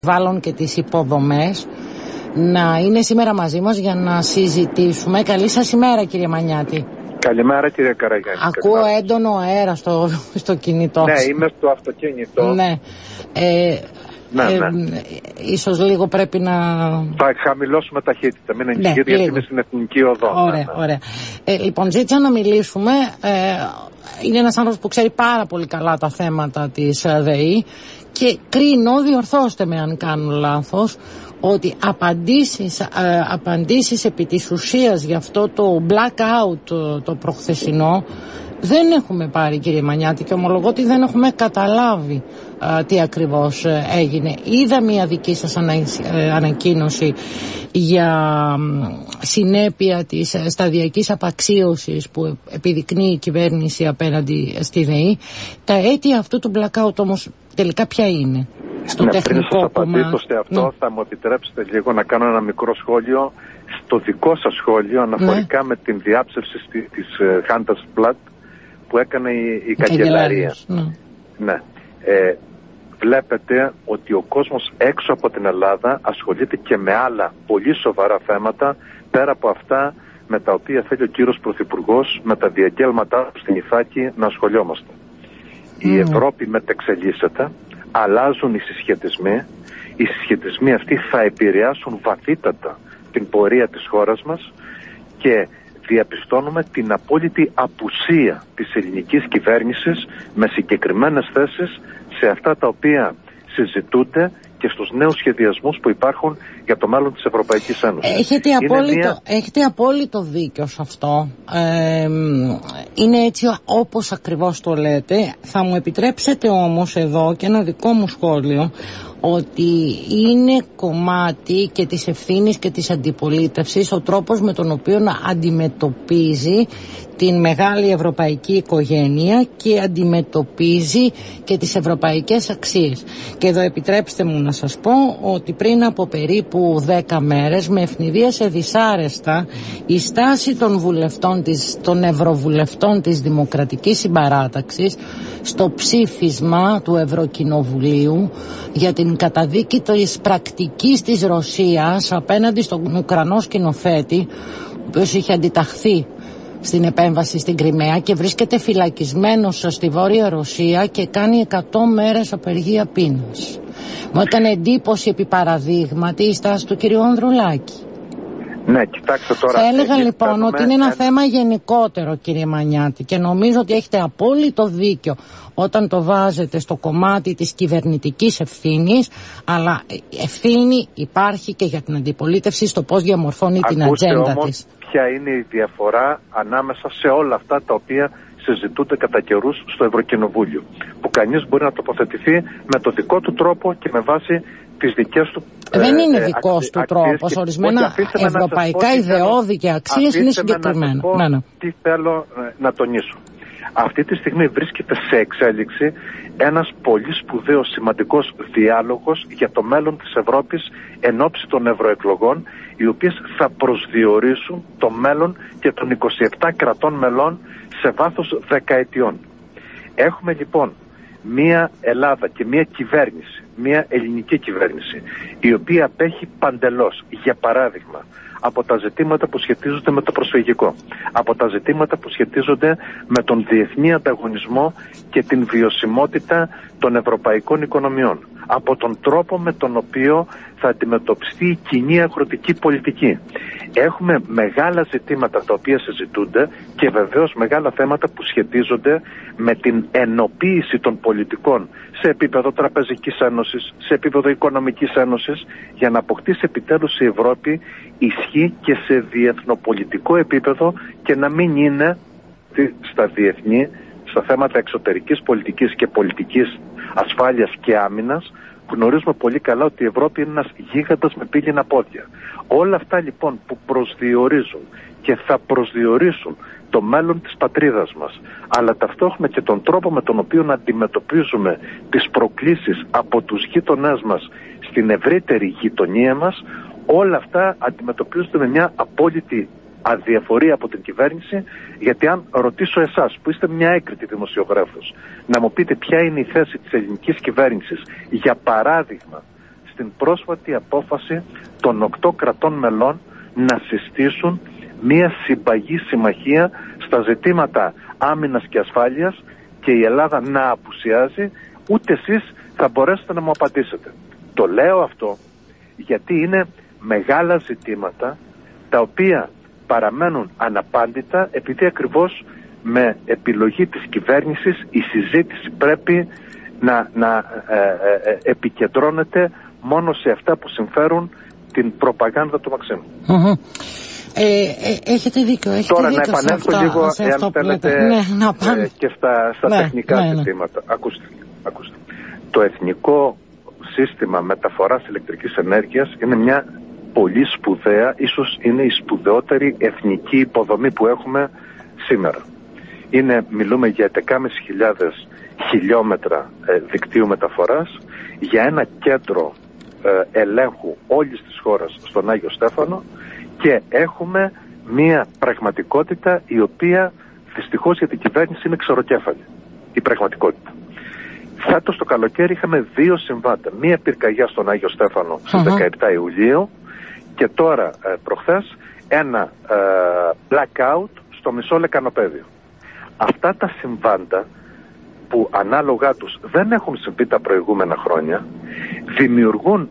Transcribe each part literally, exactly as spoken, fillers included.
Βάλουν και τις υποδομές να είναι σήμερα μαζί μας για να συζητήσουμε. Καλή σας ημέρα, κύριε Μανιάτη. Καλημέρα, κύριε Καραγιάννη. Ακούω καλημέρα. Έντονο αέρα στο, στο κινητό. Ναι, είμαι στο αυτοκίνητο. Ναι. Ε, ναι, ε, ναι. Ίσως λίγο πρέπει να... Θα χαμηλώσουμε ταχύτητα, μην ανησυχείτε, ναι, γιατί είμαι στην εθνική οδό. Ωραία, ναι, ναι. ωραία. Ε, λοιπόν, ζήτησα να μιλήσουμε. Ε, είναι ένας άνθρωπος που ξέρει πάρα πολύ καλά τα θέματα της ΔΕΗ και κρίνω, διορθώστε με αν κάνω λάθος, ότι απαντήσεις, ε, απαντήσεις επί της ουσίας για αυτό το blackout το, το προχθεσινό δεν έχουμε πάρει, κύριε Μανιάτη, και ομολογώ ότι δεν έχουμε καταλάβει α, τι ακριβώς ε, έγινε. Είδα μια δική σας ανα, ε, ανακοίνωση για ε, συνέπεια της ε, σταδιακής απαξίωσης που επιδεικνύει η κυβέρνηση απέναντι στη ΔΕΗ. Τα αίτια αυτού του blackout όμως τελικά ποια είναι? Στο ναι, τεχνικό πριν σας απαντήσω κομμά... σε αυτό, ναι, θα μου επιτρέψετε λίγο να κάνω ένα μικρό σχόλιο στο δικό σας σχόλιο αναφορικά, ναι, με την διάψευση της uh, Handelsblatt που έκανε η, η καγκελαρία. Ναι. ναι. Ε, βλέπετε ότι ο κόσμος έξω από την Ελλάδα ασχολείται και με άλλα πολύ σοβαρά θέματα, πέρα από αυτά με τα οποία θέλει ο κύριος Πρωθυπουργός, με τα διαγγέλματά του στην Ιθάκη, να ασχολιόμαστε. Mm. Η Ευρώπη μετεξελίσσεται, αλλάζουν οι συσχετισμοί. Οι συσχετισμοί αυτοί θα επηρεάσουν βαθύτατα την πορεία της χώρας μας και διαπιστώνουμε την απόλυτη απουσία της ελληνικής κυβέρνησης με συγκεκριμένες θέσεις σε αυτά τα οποία συζητούνται και στους νέους σχεδιασμούς που υπάρχουν για το μέλλον της Ευρωπαϊκής Ένωσης. Έχετε απόλυτο, μια... έχετε απόλυτο δίκιο σε αυτό. Ε, είναι έτσι όπως ακριβώς το λέτε. Θα μου επιτρέψετε όμως εδώ και ένα δικό μου σχόλιο, ότι είναι κομμάτι και της ευθύνης και της αντιπολίτευσης ο τρόπος με τον οποίο να αντιμετωπίζει την μεγάλη ευρωπαϊκή οικογένεια και αντιμετωπίζει και τις ευρωπαϊκές αξίες. Και εδώ επιτρέψτε μου να σας πω ότι πριν από περίπου δέκα μέρες με ευνηδίασε δυσάρεστα η στάση των βουλευτών της, των ευρωβουλευτών της Δημοκρατικής Συμπαράταξης στο ψήφισμα του Ευρωκοινοβουλίου για την καταδίκη της πρακτικής της Ρωσίας απέναντι στον Ουκρανό σκηνοθέτη, ο οποίος είχε αντιταχθεί στην επέμβαση στην Κριμαία και βρίσκεται φυλακισμένος στη Βόρεια Ρωσία και κάνει εκατό μέρες απεργία πείνας. Μου έκανε εντύπωση επί παραδείγματι η στάση του κ. Ανδρουλάκη. Ναι, κοιτάξτε τώρα. Θα έλεγα λοιπόν ότι είναι ένα ε... θέμα γενικότερο, κύριε Μανιάτη, και νομίζω ότι έχετε απόλυτο δίκιο όταν το βάζετε στο κομμάτι της κυβερνητικής ευθύνης, αλλά ευθύνη υπάρχει και για την αντιπολίτευση στο πώς διαμορφώνει Ακούστε την ατζέντα όμως της. Ποια είναι η διαφορά ανάμεσα σε όλα αυτά τα οποία συζητούνται κατά καιρούς στο Ευρωκοινοβούλιο, που κανείς μπορεί να τοποθετηθεί με το δικό του τρόπο και με βάση τις δικές του Δεν ε, είναι ε, δικός του τρόπος. Ορισμένα ευρωπαϊκά ιδεώδη και αξίες είναι συγκεκριμένα. Να, να. Τι θέλω ε, να τονίσω. Αυτή τη στιγμή βρίσκεται σε εξέλιξη ένας πολύ σπουδαίος σημαντικός διάλογος για το μέλλον της Ευρώπης εν ώψη των ευρωεκλογών, οι οποίες θα προσδιορίσουν το μέλλον και των είκοσι επτά κρατών μελών σε βάθος δεκαετιών. Έχουμε λοιπόν μία Ελλάδα και μία κυβέρνηση, μία ελληνική κυβέρνηση, η οποία απέχει παντελώς, για παράδειγμα, από τα ζητήματα που σχετίζονται με το προσφυγικό, από τα ζητήματα που σχετίζονται με τον διεθνή ανταγωνισμό και την βιωσιμότητα των ευρωπαϊκών οικονομιών, από τον τρόπο με τον οποίο θα αντιμετωπιστεί η κοινή αγροτική πολιτική. Έχουμε μεγάλα ζητήματα τα οποία συζητούνται και βεβαίως μεγάλα θέματα που σχετίζονται με την ενοποίηση των πολιτικών σε επίπεδο Τραπεζικής Ένωσης, σε επίπεδο Οικονομικής Ένωσης, για να αποκτήσει επιτέλους η Ευρώπη ισχύ και σε διεθνοπολιτικό επίπεδο και να μην είναι στα διεθνή, στα θέματα εξωτερικής πολιτικής και πολιτικής ασφάλειας και άμυνας. Γνωρίζουμε πολύ καλά ότι η Ευρώπη είναι ένας γίγαντας με πύληνα πόδια. Όλα αυτά λοιπόν που προσδιορίζουν και θα προσδιορίσουν το μέλλον της πατρίδας μας, αλλά ταυτόχρονα και τον τρόπο με τον οποίο να αντιμετωπίζουμε τις προκλήσεις από τους γείτονές μας στην ευρύτερη γειτονία μας, όλα αυτά αντιμετωπίζονται με μια απόλυτη αδιαφορία από την κυβέρνηση, γιατί αν ρωτήσω εσάς που είστε μια έγκριτη δημοσιογράφος να μου πείτε ποια είναι η θέση της ελληνικής κυβέρνησης, για παράδειγμα στην πρόσφατη απόφαση των οκτώ κρατών μελών να συστήσουν μια συμπαγή συμμαχία στα ζητήματα άμυνας και ασφάλειας και η Ελλάδα να απουσιάζει, ούτε εσείς θα μπορέσετε να μου απαντήσετε. Το λέω αυτό γιατί είναι μεγάλα ζητήματα τα οποία παραμένουν αναπάντητα, επειδή ακριβώς με επιλογή της κυβέρνησης η συζήτηση πρέπει να, να ε, ε, ε, επικεντρώνεται μόνο σε αυτά που συμφέρουν την προπαγάνδα του Μαξίμου. Mm-hmm. Ε, ε, έχετε δίκιο. Έχετε Τώρα δίκιο να επανέλθω αυτά, λίγο, που εάν θέλετε, ναι, να πάμε. Ε, και στα, στα ναι, τεχνικά ναι, ναι. ζητήματα. Ακούστε, ακούστε. Το εθνικό σύστημα μεταφοράς ηλεκτρικής ενέργειας είναι μια πολύ σπουδαία, ίσως είναι η σπουδαιότερη εθνική υποδομή που έχουμε σήμερα. Είναι, μιλούμε για έντεκα χιλιάδες πεντακόσια χιλιόμετρα ε, δικτύου μεταφοράς, για ένα κέντρο ε, ελέγχου όλης της χώρας στον Άγιο Στέφανο, και έχουμε μια πραγματικότητα η οποία δυστυχώς για την κυβέρνηση είναι ξεροκέφαλη. Η πραγματικότητα. Φέτος το καλοκαίρι είχαμε δύο συμβάντα. Μία πυρκαγιά στον Άγιο Στέφανο στις uh-huh. δεκαεπτά Ιουλίου και τώρα ε, προχθές ένα ε, blackout στο μισό Λεκανοπέδιο. Αυτά τα συμβάντα που ανάλογα τους δεν έχουν συμβεί τα προηγούμενα χρόνια δημιουργούν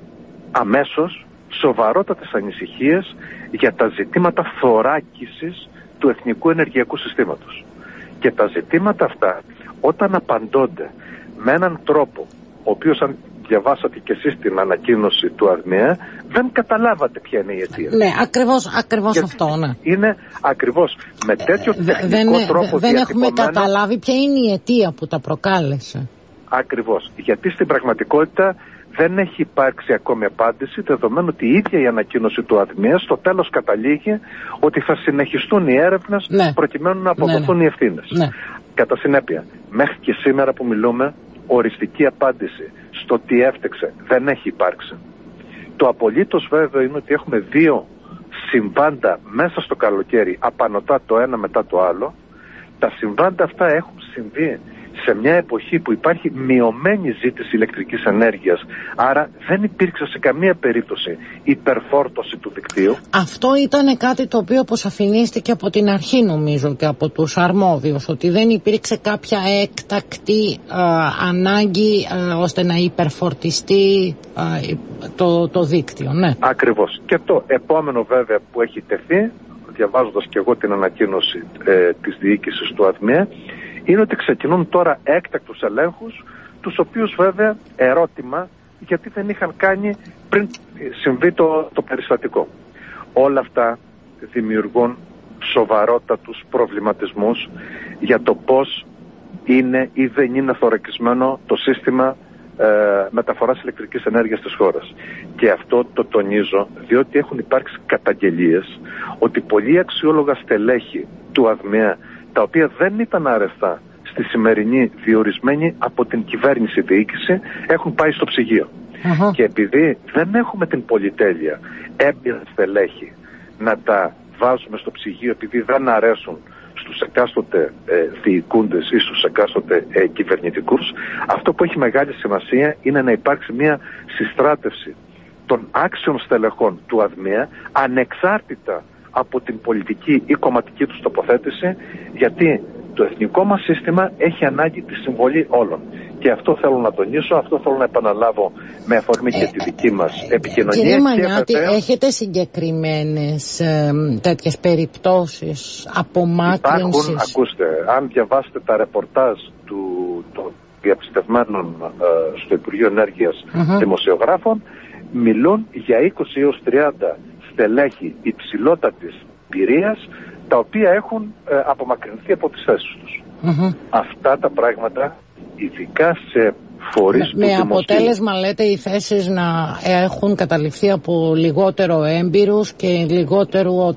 αμέσως σοβαρότατες ανησυχίες για τα ζητήματα θωράκισης του εθνικού ενεργειακού συστήματος. Και τα ζητήματα αυτά όταν απαντώνται με έναν τρόπο ο οποίος, αν διαβάσατε και εσείς την ανακοίνωση του ΑΔΜΕ, δεν καταλάβατε ποια είναι η αιτία. Ναι, ακριβώς, ακριβώς αυτό, ναι. Είναι ακριβώς με τέτοιο τεχνικό δεν, τρόπο δεν έχουμε διατυπωμένο... καταλάβει ποια είναι η αιτία που τα προκάλεσε. Ακριβώς, γιατί στην πραγματικότητα δεν έχει υπάρξει ακόμη απάντηση, δεδομένου ότι η ίδια η ανακοίνωση του ΑΔΜΕ στο τέλος καταλήγει ότι θα συνεχιστούν οι έρευνες, ναι, προκειμένου να αποδοθούν, ναι, ναι, οι ευθύνες. Ναι. Κατά συνέπεια, μέχρι και σήμερα που μιλούμε, οριστική απάντηση στο τι έφτεξε δεν έχει υπάρξει. Το απολύτως βέβαιο είναι ότι έχουμε δύο συμβάντα μέσα στο καλοκαίρι, απανωτά το ένα μετά το άλλο. Τα συμβάντα αυτά έχουν συμβεί σε μια εποχή που υπάρχει μειωμένη ζήτηση ηλεκτρικής ενέργειας, άρα δεν υπήρξε σε καμία περίπτωση υπερφόρτωση του δικτύου. Αυτό ήταν κάτι το οποίο αποσαφηνίστηκε από την αρχή, νομίζω, και από τους αρμόδιους, ότι δεν υπήρξε κάποια έκτακτη α, ανάγκη α, ώστε να υπερφορτιστεί α, το, το δίκτυο. Ναι. Ακριβώς. Και το επόμενο βέβαια που έχει τεθεί, διαβάζοντας και εγώ την ανακοίνωση ε, της διοίκησης του ΑΔΜΕ, είναι ότι ξεκινούν τώρα έκτακτους ελέγχους, τους οποίους βέβαια ερώτημα γιατί δεν είχαν κάνει πριν συμβεί το, το περιστατικό. Όλα αυτά δημιουργούν σοβαρότατους προβληματισμούς για το πώς είναι ή δεν είναι θωρακισμένο το σύστημα ε, μεταφοράς ηλεκτρικής ενέργειας της χώρας. Και αυτό το τονίζω διότι έχουν υπάρξει καταγγελίες ότι πολλοί αξιόλογα στελέχη του ΑΔΜΕ, τα οποία δεν ήταν αρεστά στη σημερινή διορισμένη από την κυβέρνηση διοίκηση, έχουν πάει στο ψυγείο. Uh-huh. Και επειδή δεν έχουμε την πολυτέλεια έμπειρα στελέχη να τα βάζουμε στο ψυγείο, επειδή δεν αρέσουν στους εκάστοτε ε, διοικούντες ή στους εκάστοτε ε, κυβερνητικούς, αυτό που έχει μεγάλη σημασία είναι να υπάρξει μια συστράτευση των άξιων στελεχών του ΑΔΜΕ, ανεξάρτητα από την πολιτική ή κομματική τους τοποθέτηση, γιατί το εθνικό μας σύστημα έχει ανάγκη τη συμβολή όλων. Και αυτό θέλω να τονίσω, αυτό θέλω να επαναλάβω με αφορμή και τη δική μας επικοινωνία. Κύριε Μανιάτη, βέβαια, έχετε συγκεκριμένες ε, τέτοιες περιπτώσεις απομάκρυνσης? Υπάρχουν, ακούστε, αν διαβάσετε τα ρεπορτάζ του, των διαπιστευμένων ε, στο Υπουργείο Ενέργειας uh-huh. δημοσιογράφων, μιλούν για είκοσι έως τριάντα στελέχη υψηλότατης πυρίας, τα οποία έχουν ε, απομακρυνθεί από τις θέσεις τους. Mm-hmm. Αυτά τα πράγματα, ειδικά σε φορείς με, του με δημοσίου... αποτέλεσμα, λέτε, οι θέσεις να έχουν καταληφθεί από λιγότερο έμπειρους και λιγότερο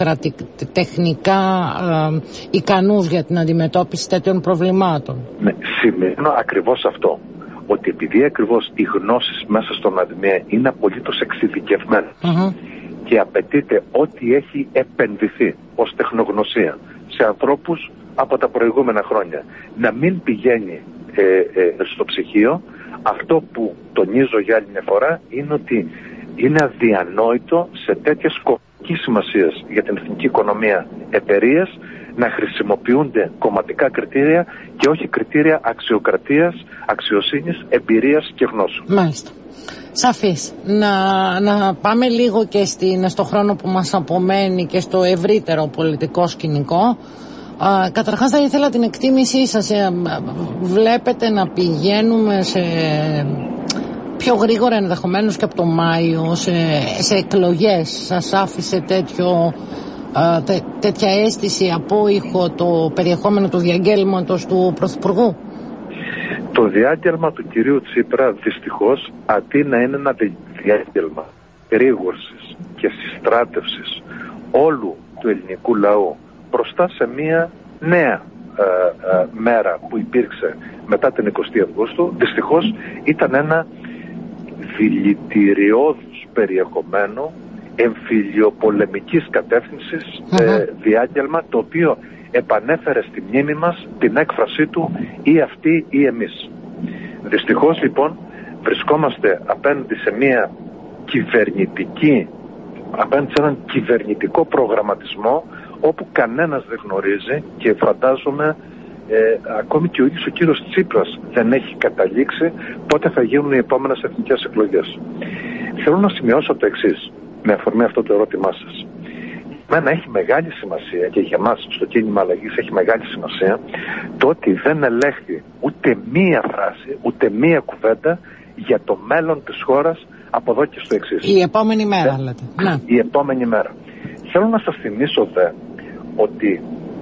τεχνικά ε, ικανούς για την αντιμετώπιση τέτοιων προβλημάτων. Ναι, σημαίνω ακριβώς αυτό. Ότι επειδή ακριβώς οι γνώσεις μέσα στον ΑΔΜΕ είναι απολύτως εξειδικευμένες, mm-hmm. και απαιτείται ό,τι έχει επενδυθεί ως τεχνογνωσία σε ανθρώπους από τα προηγούμενα χρόνια να μην πηγαίνει ε, ε, στο ψυγείο, Αυτό που τονίζω για άλλη μια φορά είναι ότι είναι αδιανόητο σε τέτοιες κομματικής σημασίας για την εθνική οικονομία εταιρείες να χρησιμοποιούνται κομματικά κριτήρια και όχι κριτήρια αξιοκρατίας, αξιοσύνης, εμπειρίας και γνώσεων. Μάλιστα. Σαφής. Να, να πάμε λίγο και στην, στο χρόνο που μας απομένει και στο ευρύτερο πολιτικό σκηνικό. Α, καταρχάς θα ήθελα την εκτίμησή σας. Ε, βλέπετε να πηγαίνουμε σε πιο γρήγορα ενδεχομένως και από το Μάιο σε, σε εκλογές? Σας άφησε τέτοιο, α, τέ, τέτοια αίσθηση, απόϊχο το περιεχόμενο του διαγγέλματος του Πρωθυπουργού? Το διάγγελμα του κυρίου Τσίπρα δυστυχώς, αντί να είναι ένα διάγγελμα ρήγορσης και συστράτευσης όλου του ελληνικού λαού μπροστά σε μια νέα ε, ε, μέρα που υπήρξε μετά την εικοστή Αυγούστου, δυστυχώς ήταν ένα δηλητηριώδους περιεχομένου εμφυλιοπολεμικής κατεύθυνσης mm-hmm. ε, διάγγελμα, το οποίο επανέφερε στη μνήμη μας την έκφρασή του ή αυτοί ή εμείς. Δυστυχώς λοιπόν βρισκόμαστε απέναντι σε μια κυβερνητική, απέναντι σε έναν κυβερνητικό προγραμματισμό όπου κανένας δεν γνωρίζει και φαντάζομαι ε, ακόμη και ο ίδιος ο κύριος Τσίπρας δεν έχει καταλήξει πότε θα γίνουν οι επόμενες εθνικές εκλογές. Θέλω να σημειώσω το εξής, με αφορμή αυτό το ερώτημά σας. Μένα έχει μεγάλη σημασία και για μας στο κίνημα αλλαγής έχει μεγάλη σημασία το ότι δεν ελέγχθη ούτε μία φράση, ούτε μία κουβέντα για το μέλλον της χώρας από εδώ και στο εξής. Η επόμενη μέρα ε, λέτε. Ναι. Η επόμενη μέρα. Θέλω να σας θυμίσω δε ότι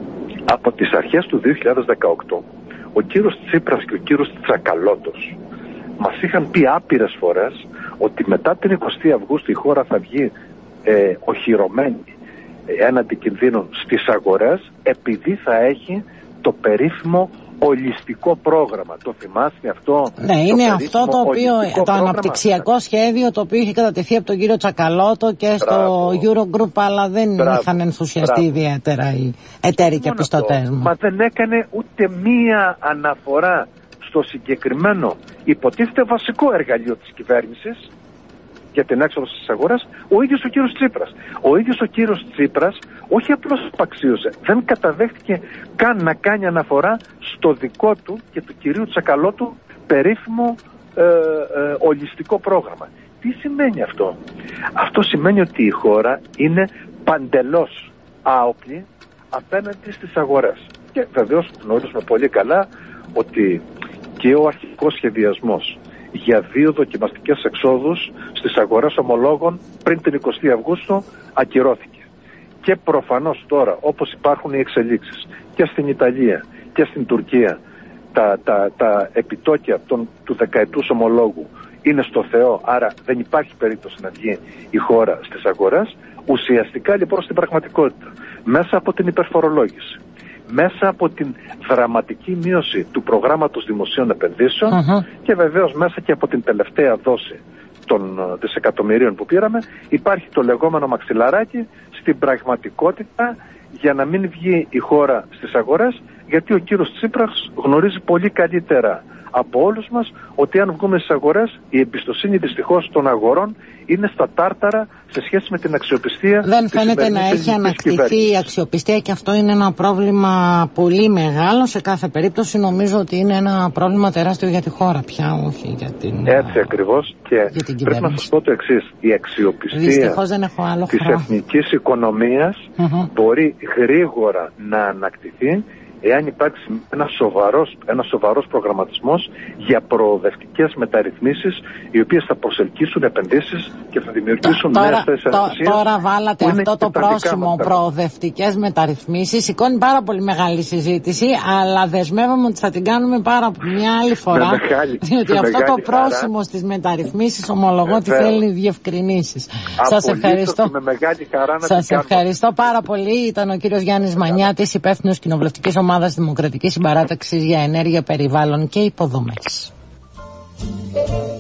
από τις αρχές του δύο χιλιάδες δεκαοκτώ ο κύριος Τσίπρας και ο κύριος Τσακαλώτος μας είχαν πει άπειρες φορές ότι μετά την εικοστή Αυγούστου η χώρα θα βγει ε, οχυρωμένη έναντι κινδύνων στις αγορές επειδή θα έχει το περίφημο ολιστικό πρόγραμμα. Το θυμάστε αυτό? Ναι, είναι αυτό το οποίο, το πρόγραμμα, αναπτυξιακό σχέδιο το οποίο είχε κατατεθεί από τον κύριο Τσακαλώτο και στο Eurogroup, αλλά δεν Μπράβο. είχαν ενθουσιαστεί Μπράβο. ιδιαίτερα οι εταίροι και πιστωτές μου. Μα δεν έκανε ούτε μία αναφορά στο συγκεκριμένο υποτίθεται βασικό εργαλείο της κυβέρνησης για την έξοδο στις αγορές, ο ίδιος ο κύριος Τσίπρας. Ο ίδιος ο κύριος Τσίπρας όχι απλώς απαξίωσε, δεν καταδέχτηκε καν να κάνει αναφορά στο δικό του και του κυρίου Τσακαλώτου περίφημο ε, ε, ολιστικό πρόγραμμα. Τι σημαίνει αυτό? Αυτό σημαίνει ότι η χώρα είναι παντελώς άοπλη απέναντι στις αγορές. Και βεβαίως γνωρίζουμε πολύ καλά ότι και ο αρχικός σχεδιασμός για δύο δοκιμαστικές εξόδους στις αγορές ομολόγων πριν την εικοστή Αυγούστου ακυρώθηκε. Και προφανώς τώρα, όπως υπάρχουν οι εξελίξεις και στην Ιταλία και στην Τουρκία, τα, τα, τα επιτόκια των, του δεκαετούς ομολόγου είναι στο Θεό, άρα δεν υπάρχει περίπτωση να βγει η χώρα στις αγορές. Ουσιαστικά λοιπόν στην πραγματικότητα, μέσα από την υπερφορολόγηση, μέσα από την δραματική μείωση του προγράμματος δημοσίων επενδύσεων uh-huh. και βεβαίως μέσα και από την τελευταία δόση των δισεκατομμυρίων που πήραμε, υπάρχει το λεγόμενο μαξιλαράκι στην πραγματικότητα για να μην βγει η χώρα στις αγορές, γιατί ο κύριος Τσίπρας γνωρίζει πολύ καλύτερα από όλους μας ότι αν βγούμε στις αγορές η εμπιστοσύνη δυστυχώς των αγορών είναι στα τάρταρα σε σχέση με την αξιοπιστία. Δεν φαίνεται να έχει ανακτηθεί η αξιοπιστία και αυτό είναι ένα πρόβλημα πολύ μεγάλο. Σε κάθε περίπτωση νομίζω ότι είναι ένα πρόβλημα τεράστιο για τη χώρα πια, όχι για την Έτσι ακριβώς και πρέπει να σας πω το εξής. Η αξιοπιστία της εθνικής οικονομίας uh-huh. μπορεί γρήγορα να ανακτηθεί εάν υπάρξει ένα σοβαρός, ένα σοβαρός προγραμματισμός για προοδευτικές μεταρρυθμίσεις οι οποίες θα προσελκύσουν επενδύσεις και θα δημιουργήσουν τώρα, νέες θέσεις εργασίας. Τώρα βάλατε αυτό το πρόσημο, προοδευτικές μεταρρυθμίσεις. Σηκώνει πάρα πολύ μεγάλη συζήτηση, αλλά δεσμεύομαι ότι θα την κάνουμε πάρα μια άλλη φορά. Μεγάλη, διότι αυτό το πρόσημο χαρά. Στις μεταρρυθμίσεις ομολογώ ότι θέλει διευκρινήσεις. Σας ευχαριστώ. Με μεγάλη χαρά να Σας ευχαριστώ πάρα πολύ. Ήταν ο κύριος Γιάννης Μανιάτης, υπεύθυνος κοινοβουλευτικής ομάδας Δημοκρατικής Συμπαράταξης για Ενέργεια, Περιβάλλον και Υποδομές.